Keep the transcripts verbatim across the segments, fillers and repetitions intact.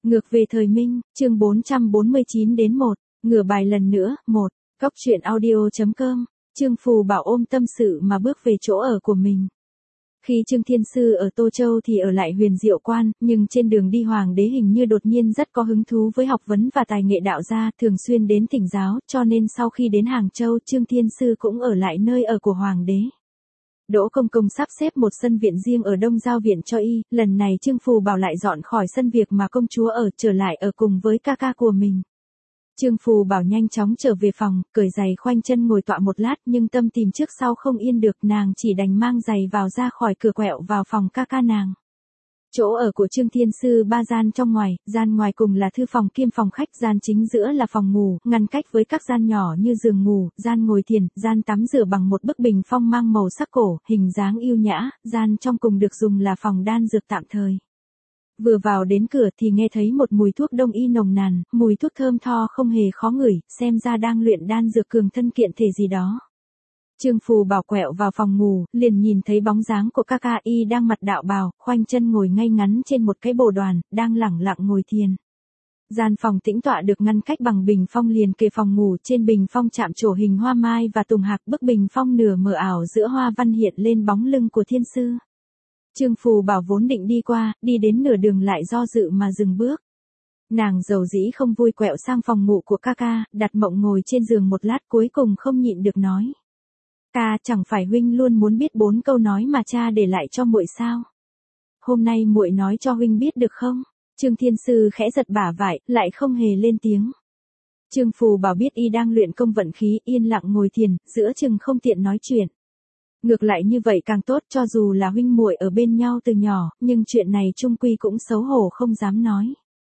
Ngược về thời Minh, chương bốn trăm bốn mươi chín đến một, ngửa bài lần nữa, một, Cóc truyện audio chấm com, Trương Phù Bảo ôm tâm sự mà bước về chỗ ở của mình. Khi Trương Thiên Sư ở Tô Châu thì ở lại Huyền Diệu Quan, nhưng trên đường đi Hoàng đế hình như đột nhiên rất có hứng thú với học vấn và tài nghệ đạo gia, thường xuyên đến thỉnh giáo, cho nên sau khi đến Hàng Châu Trương Thiên Sư cũng ở lại nơi ở của Hoàng đế. Đỗ Công Công sắp xếp một sân viện riêng ở Đông Giao Viện cho y, lần này Trương Phù Bảo lại dọn khỏi sân việc mà công chúa ở, trở lại ở cùng với ca ca của mình. Trương Phù Bảo nhanh chóng trở về phòng, cởi giày khoanh chân ngồi tọa một lát, nhưng tâm tìm trước sau không yên được, nàng chỉ đành mang giày vào ra khỏi cửa quẹo vào phòng ca ca nàng. Chỗ ở của Trương Thiên Sư ba gian trong ngoài, gian ngoài cùng là thư phòng kiêm phòng khách, gian chính giữa là phòng ngủ, ngăn cách với các gian nhỏ như giường ngủ, gian ngồi thiền, gian tắm rửa bằng một bức bình phong mang màu sắc cổ, hình dáng yêu nhã, gian trong cùng được dùng là phòng đan dược tạm thời. Vừa vào đến cửa thì nghe thấy một mùi thuốc đông y nồng nàn, mùi thuốc thơm tho không hề khó ngửi, xem ra đang luyện đan dược cường thân kiện thể gì đó. Trương Phù Bảo quẹo vào phòng ngủ, liền nhìn thấy bóng dáng của ca ca y đang mặc đạo bào, khoanh chân ngồi ngay ngắn trên một cái bồ đoàn, đang lẳng lặng ngồi thiền. Gian phòng tĩnh tọa được ngăn cách bằng bình phong liền kề phòng ngủ, trên bình phong chạm trổ hình hoa mai và tùng hạc, bức bình phong nửa mờ ảo giữa hoa văn hiện lên bóng lưng của Thiên Sư. Trương Phù Bảo vốn định đi qua, đi đến nửa đường lại do dự mà dừng bước. Nàng dầu dĩ không vui quẹo sang phòng ngủ của ca ca, đặt mộng ngồi trên giường một lát cuối cùng không nhịn được nói. Ca, chẳng phải huynh luôn muốn biết bốn câu nói mà cha để lại cho muội sao? Hôm nay muội nói cho huynh biết được không? Trương Thiên Sư khẽ giật bả vai, lại không hề lên tiếng. Trương Phù Bảo biết y đang luyện công vận khí, yên lặng ngồi thiền, giữa chừng không tiện nói chuyện. Ngược lại như vậy càng tốt, cho dù là huynh muội ở bên nhau từ nhỏ, nhưng chuyện này chung quy cũng xấu hổ không dám nói.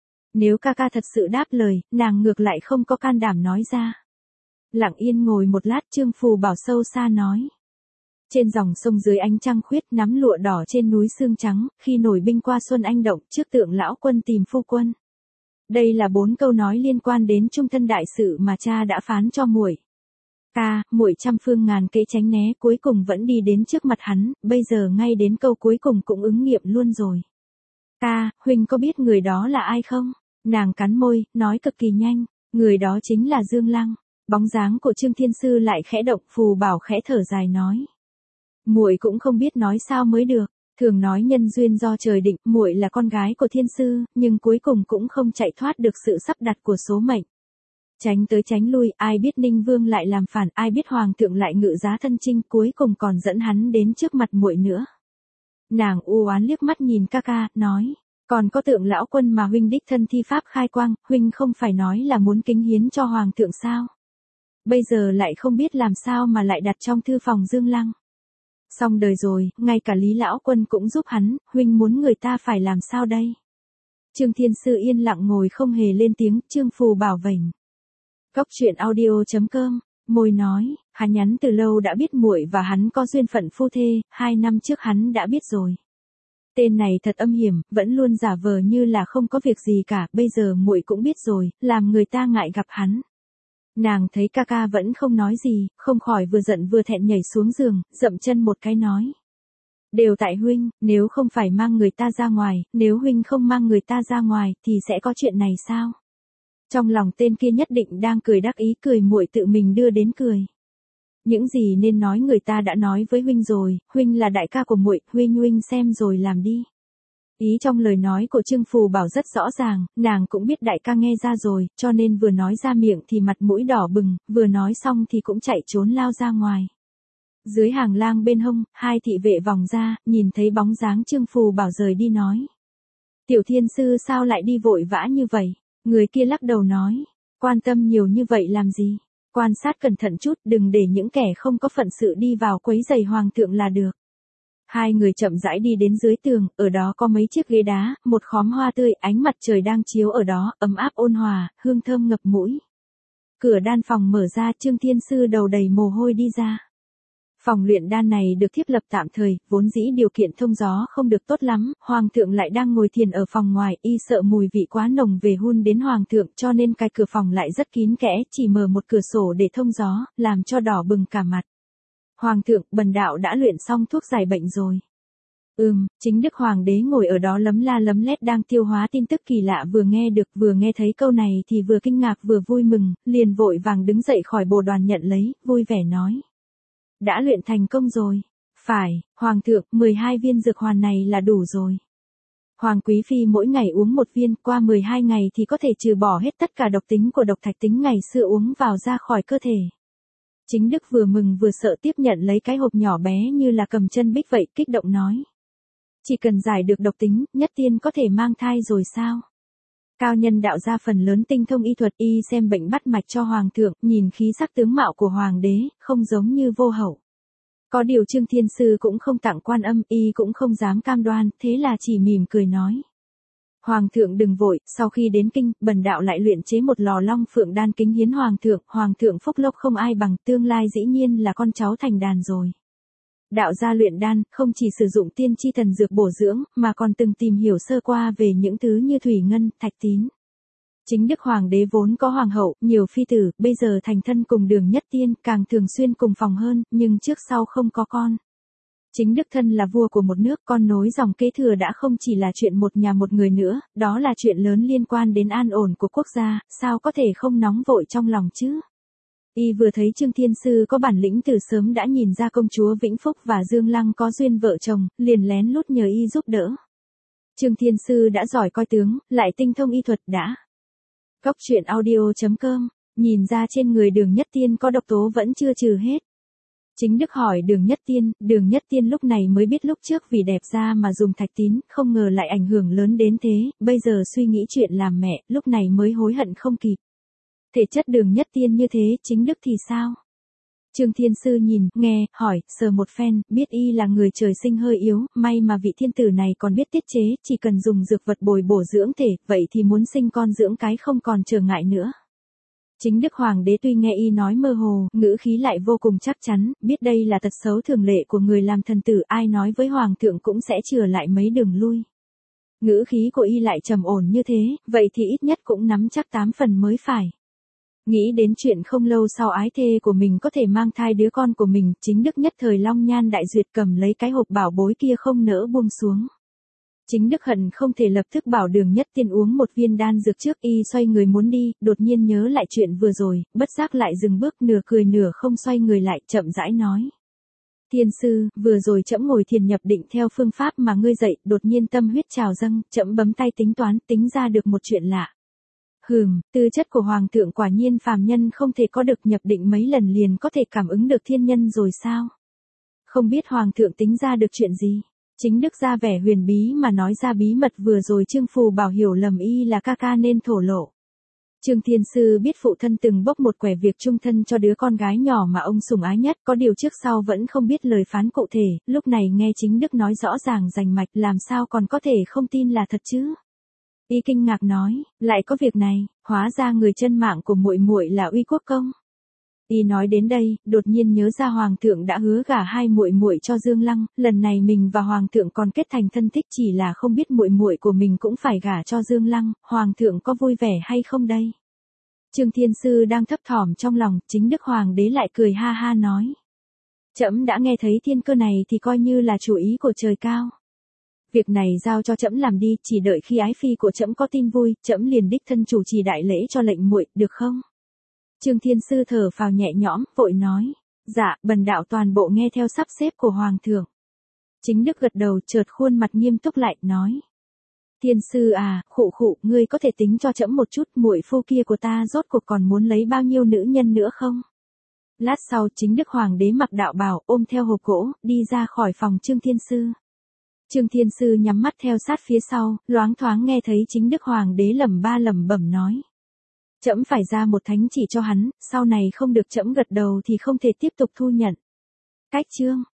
Nếu ca ca thật sự đáp lời, nàng ngược lại không có can đảm nói ra. Lặng yên ngồi một lát, Trương Phù Bảo sâu xa nói. Trên dòng sông dưới ánh trăng khuyết, nắm lụa đỏ trên núi sương trắng, khi nổi binh qua xuân anh động, trước tượng lão quân tìm phu quân. Đây là bốn câu nói liên quan đến trung thân đại sự mà cha đã phán cho muội. Ca, muội trăm phương ngàn kế tránh né, cuối cùng vẫn đi đến trước mặt hắn, bây giờ ngay đến câu cuối cùng cũng ứng nghiệm luôn rồi. Ca, huynh có biết người đó là ai không? Nàng cắn môi, nói cực kỳ nhanh, người đó chính là Dương Lăng. Bóng dáng của Trương Thiên Sư lại khẽ động, Phù Bảo khẽ thở dài nói. Muội cũng không biết nói sao mới được, thường nói nhân duyên do trời định, muội là con gái của Thiên Sư, nhưng cuối cùng cũng không chạy thoát được sự sắp đặt của số mệnh. Tránh tới tránh lui, ai biết Ninh Vương lại làm phản, ai biết Hoàng thượng lại ngự giá thân chinh, cuối cùng còn dẫn hắn đến trước mặt muội nữa. Nàng u oán liếc mắt nhìn ca ca, nói, còn có tượng lão quân mà huynh đích thân thi pháp khai quang, huynh không phải nói là muốn kính hiến cho Hoàng thượng sao? Bây giờ lại không biết làm sao mà lại đặt trong thư phòng Dương Lăng. Xong đời rồi, ngay cả Lý lão quân cũng giúp hắn, huynh muốn người ta phải làm sao đây? Trương Thiên Sư yên lặng ngồi không hề lên tiếng, Trương Phù Bảo vểnh. Cóc truyện audio chấm com, môi nói, hắn nhắn từ lâu đã biết muội và hắn có duyên phận phu thê, hai năm trước hắn đã biết rồi. Tên này thật âm hiểm, vẫn luôn giả vờ như là không có việc gì cả, bây giờ muội cũng biết rồi, làm người ta ngại gặp hắn. Nàng thấy ca ca vẫn không nói gì, không khỏi vừa giận vừa thẹn nhảy xuống giường, dậm chân một cái nói. Đều tại huynh, nếu không phải mang người ta ra ngoài, nếu huynh không mang người ta ra ngoài, thì sẽ có chuyện này sao? Trong lòng tên kia nhất định đang cười đắc ý, cười muội tự mình đưa đến cười. Những gì nên nói người ta đã nói với huynh rồi, huynh là đại ca của muội, huynh huynh xem rồi làm đi. Ý trong lời nói của Trương Phù Bảo rất rõ ràng, nàng cũng biết đại ca nghe ra rồi, cho nên vừa nói ra miệng thì mặt mũi đỏ bừng, vừa nói xong thì cũng chạy trốn lao ra ngoài. Dưới hàng lang bên hông, hai thị vệ vòng ra, nhìn thấy bóng dáng Trương Phù Bảo rời đi nói. Tiểu Thiên Sư sao lại đi vội vã như vậy? Người kia lắc đầu nói, quan tâm nhiều như vậy làm gì? Quan sát cẩn thận chút, đừng để những kẻ không có phận sự đi vào quấy rầy Hoàng thượng là được. Hai người chậm rãi đi đến dưới tường, ở đó có mấy chiếc ghế đá, một khóm hoa tươi, ánh mặt trời đang chiếu ở đó, ấm áp ôn hòa, hương thơm ngập mũi. Cửa đan phòng mở ra, Trương Thiên Sư đầu đầy mồ hôi đi ra. Phòng luyện đan này được thiết lập tạm thời, vốn dĩ điều kiện thông gió không được tốt lắm, Hoàng thượng lại đang ngồi thiền ở phòng ngoài, y sợ mùi vị quá nồng về hun đến Hoàng thượng, cho nên cái cửa phòng lại rất kín kẽ, chỉ mở một cửa sổ để thông gió, làm cho đỏ bừng cả mặt. Hoàng thượng, bần đạo đã luyện xong thuốc giải bệnh rồi. Ừm, chính đức hoàng đế ngồi ở đó lấm la lấm lét đang tiêu hóa tin tức kỳ lạ vừa nghe được, vừa nghe thấy câu này thì vừa kinh ngạc vừa vui mừng, liền vội vàng đứng dậy khỏi bồ đoàn nhận lấy, vui vẻ nói. Đã luyện thành công rồi. Phải, hoàng thượng, mười hai viên dược hoàn này là đủ rồi. Hoàng quý phi mỗi ngày uống một viên, qua mười hai ngày thì có thể trừ bỏ hết tất cả độc tính của độc thạch tính ngày xưa uống vào ra khỏi cơ thể. Chính đức vừa mừng vừa sợ tiếp nhận lấy cái hộp nhỏ bé như là cầm chân bích vậy, kích động nói. Chỉ cần giải được độc tính, nhất tiên có thể mang thai rồi sao? Cao nhân đạo ra phần lớn tinh thông y thuật, y xem bệnh bắt mạch cho hoàng thượng, nhìn khí sắc tướng mạo của hoàng đế, không giống như vô hậu. Có điều Trương Thiên Sư cũng không tặng quan âm, y cũng không dám cam đoan, thế là chỉ mỉm cười nói. Hoàng thượng đừng vội, sau khi đến kinh, bần đạo lại luyện chế một lò long phượng đan kính hiến hoàng thượng, hoàng thượng phúc lộc không ai bằng, tương lai dĩ nhiên là con cháu thành đàn rồi. Đạo gia luyện đan, không chỉ sử dụng tiên chi thần dược bổ dưỡng, mà còn từng tìm hiểu sơ qua về những thứ như thủy ngân, thạch tín. Chính đức hoàng đế vốn có hoàng hậu, nhiều phi tử, bây giờ thành thân cùng Đường Nhất Tiên, càng thường xuyên cùng phòng hơn, nhưng trước sau không có con. Chính đức thân là vua của một nước, con nối dòng kế thừa đã không chỉ là chuyện một nhà một người nữa, đó là chuyện lớn liên quan đến an ổn của quốc gia, sao có thể không nóng vội trong lòng chứ? Y vừa thấy Trương Thiên Sư có bản lĩnh từ sớm đã nhìn ra công chúa Vĩnh Phúc và Dương Lăng có duyên vợ chồng, liền lén lút nhờ y giúp đỡ. Trương Thiên Sư đã giỏi coi tướng, lại tinh thông y thuật đã. Cốc truyện audio chấm com, nhìn ra trên người Đường Nhất Tiên có độc tố vẫn chưa trừ hết. Chính đức hỏi Đường Nhất Tiên, Đường Nhất Tiên lúc này mới biết lúc trước vì đẹp da mà dùng thạch tín, không ngờ lại ảnh hưởng lớn đến thế, bây giờ suy nghĩ chuyện làm mẹ, lúc này mới hối hận không kịp. Thể chất Đường Nhất Tiên như thế, chính đức thì sao? Trương Thiên Sư nhìn, nghe, hỏi, sờ một phen, biết y là người trời sinh hơi yếu, may mà vị thiên tử này còn biết tiết chế, chỉ cần dùng dược vật bồi bổ dưỡng thể, vậy thì muốn sinh con dưỡng cái không còn trở ngại nữa. Chính đức hoàng đế tuy nghe y nói mơ hồ, ngữ khí lại vô cùng chắc chắn, biết đây là tật xấu thường lệ của người làm thần tử, ai nói với hoàng thượng cũng sẽ chừa lại mấy đường lui. Ngữ khí của y lại trầm ổn như thế, vậy thì ít nhất cũng nắm chắc tám phần mới phải. Nghĩ đến chuyện không lâu sau ái thê của mình có thể mang thai đứa con của mình, chính đức nhất thời long nhan đại duyệt cầm lấy cái hộp bảo bối kia không nỡ buông xuống. Chính đức hận không thể lập tức bảo Đường Nhất Tiên uống một viên đan dược trước, y xoay người muốn đi, đột nhiên nhớ lại chuyện vừa rồi, bất giác lại dừng bước nửa cười nửa không xoay người lại, chậm rãi nói. Tiên sư, vừa rồi trẫm ngồi thiền nhập định theo phương pháp mà ngươi dạy, đột nhiên tâm huyết trào dâng, trẫm bấm tay tính toán, tính ra được một chuyện lạ. Hừm, tư chất của hoàng thượng quả nhiên phàm nhân không thể có được, nhập định mấy lần liền có thể cảm ứng được thiên nhân rồi sao? Không biết hoàng thượng tính ra được chuyện gì? Chính đức ra vẻ huyền bí mà nói ra bí mật vừa rồi Trương Phù Bảo hiểu lầm y là ca ca nên thổ lộ. Trương Thiên Sư biết phụ thân từng bốc một quẻ việc chung thân cho đứa con gái nhỏ mà ông sủng ái nhất, có điều trước sau vẫn không biết lời phán cụ thể, lúc này nghe chính đức nói rõ ràng rành mạch, làm sao còn có thể không tin là thật chứ? Y kinh ngạc nói, lại có việc này, hóa ra người chân mạng của muội muội là Uy Quốc công. Y nói đến đây, đột nhiên nhớ ra hoàng thượng đã hứa gả hai muội muội cho Dương Lăng, lần này mình và hoàng thượng còn kết thành thân thích, chỉ là không biết muội muội của mình cũng phải gả cho Dương Lăng, hoàng thượng có vui vẻ hay không đây? Trương Thiên Sư đang thấp thỏm trong lòng, chính đức hoàng đế lại cười ha ha nói. Trẫm đã nghe thấy thiên cơ này thì coi như là chủ ý của trời cao. Việc này giao cho trẫm làm đi, chỉ đợi khi ái phi của trẫm có tin vui, trẫm liền đích thân chủ trì đại lễ cho lệnh muội, được không? Trương Thiên Sư thở phào nhẹ nhõm, vội nói, dạ, bần đạo toàn bộ nghe theo sắp xếp của hoàng thượng. Chính đức gật đầu, chợt khuôn mặt nghiêm túc lại, nói. Thiên Sư à, khụ khụ, ngươi có thể tính cho trẫm một chút, muội phu kia của ta rốt cuộc còn muốn lấy bao nhiêu nữ nhân nữa không? Lát sau, chính đức hoàng đế mặc đạo bào, ôm theo hộp gỗ, đi ra khỏi phòng Trương Thiên Sư. Trương Thiên Sư nhắm mắt theo sát phía sau, loáng thoáng nghe thấy chính đức hoàng đế lẩm ba lẩm bẩm nói. Trẫm phải ra một thánh chỉ cho hắn, sau này không được trẫm gật đầu thì không thể tiếp tục thu nhận. Cách chương.